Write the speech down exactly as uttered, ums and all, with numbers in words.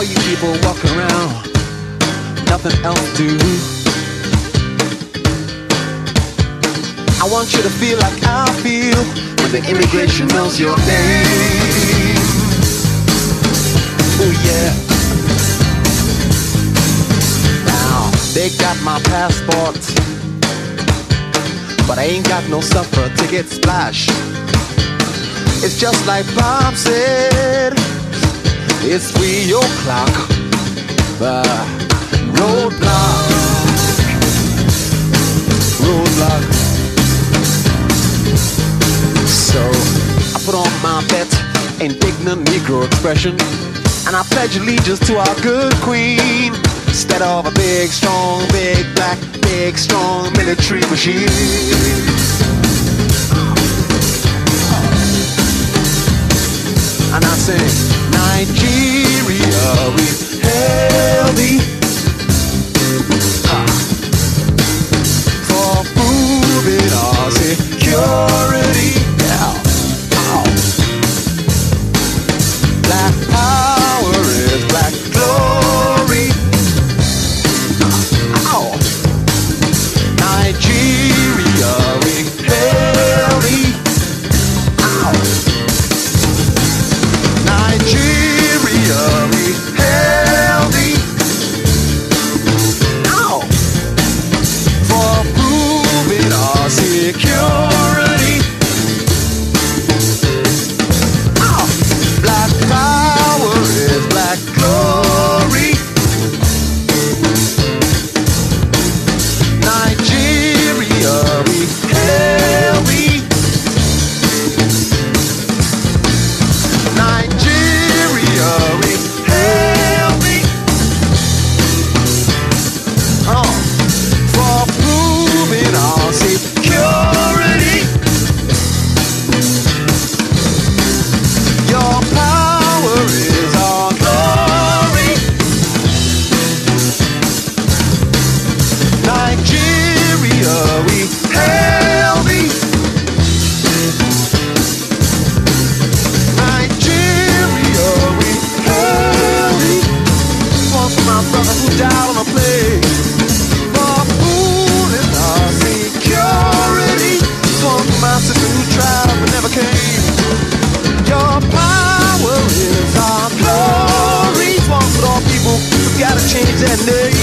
you people walking around, nothing else to do. I want you to feel like I feel when the immigration knows your name. Oh yeah. Now, they got my passport, but I ain't got no supper ticket, splash. It's just like Bob said, it's three o'clock, the roadblock, roadblock. So I put on my bet, indignant Negro expression, and I pledge allegiance to our good queen, instead of a big, strong, big, black, big, strong military machine. And I sing, Nigeria, we hail thee, ah, for proving our security. Yeah. Oh. Black power is black glory. Oh. Nigeria, we hail thee. Oh. Nigeria, we hail thee. Oh. For proving our security. Oh. Black power is black glory. Nigeria, we hail thee. Nigeria, we hail thee. Oh, for proving our security. Your power is our glory. Nigeria, we hail thee. Nigeria, we hail thee. One for my brother who died on a plane, for fooling our security. One for my sister who tried but never came. Your power is our glory. One for all people who gotta change their name.